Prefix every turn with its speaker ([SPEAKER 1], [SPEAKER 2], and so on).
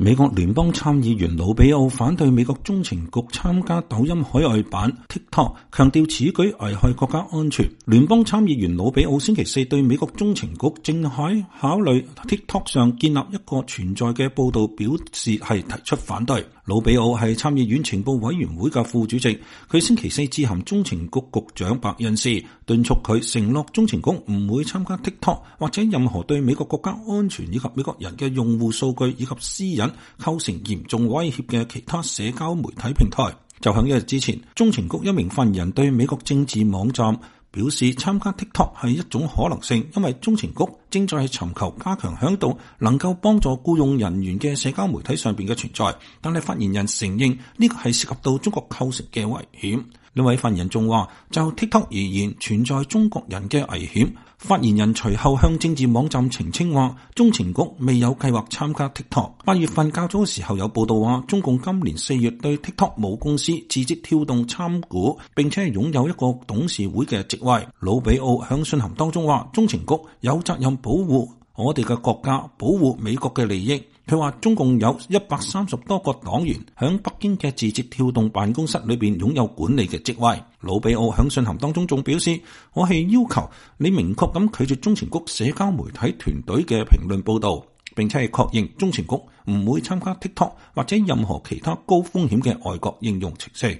[SPEAKER 1] 美國聯邦參議員魯比奧反對美國中情局參加抖音海外版 TikTok， 強調此舉危害國家安全。聯邦參議員魯比奧星期四對美國中情局正喺考慮 TikTok 上建立一個存在嘅報道表示係提出反對。魯比奧係參議院情報委員會嘅副主席，佢星期四致函中情局局長白恩斯，敦促佢承諾中情局唔會參加 TikTok 或者任何對美國國家安全以及美國人嘅用戶數據以及私隱構成嚴重威脅嘅其他社交媒體平台。就喺一日之前，中情局一名發言人對美國政治網站表示，參加 TikTok 係一種可能性，因為中情局正在尋求加強響度能夠幫助僱用人員嘅社交媒體上邊嘅存在。但係發言人承認呢個係涉及到中國構成嘅危險。呢位發言人仲話，就 TikTok 而言，存在中國人嘅危險。發言人隨後向政治網站澄清話，中情局未有計劃參加 TikTok。8月份較早嘅時候有報道話，中共今年4月對 TikTok 母公司字節跳動參股，並且係擁有一個董事會嘅職位。魯比奧響信函當中話，中情局有責任保護我哋嘅國家，保護美國嘅利益。佢話中共有130多個黨員響北京嘅字節跳動辦公室裏邊擁有管理嘅職位。魯比奧響信函當中仲表示，我係要求你明確咁拒絕中情局社交媒體團隊嘅評論報道，並且係確認中情局唔會參加 TikTok 或者任何其他高風險嘅外國應用程式。